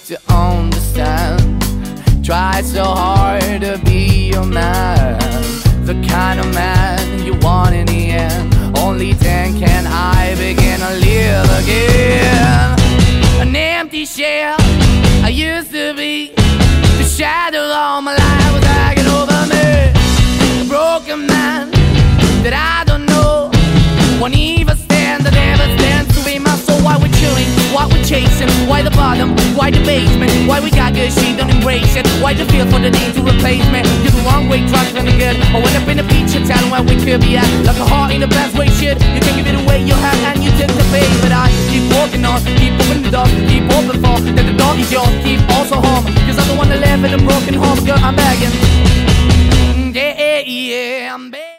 to understand. Try so hard to be your man, the kind of man you want in the end. Only then can I begin to live again. An empty shell I used to be, the shadow all my life was hanging over me. A broken man that I don't know won't even stand, that never stands to be my soul. Why we're chilling, why we're chasing, why the bottom, why the basement, why we got good, she don't embrace it, why the feel for the need to replace me. You're the wrong way, trying to be good. I went up in a feature town where we could be at, like a heart in the best way, shit. You can give it away, you have, and you took the bait. But I keep walking on, keep opening the door, keep open for that the dog is yours, keep also home, cause I don't wanna live in a broken home, girl, I'm begging.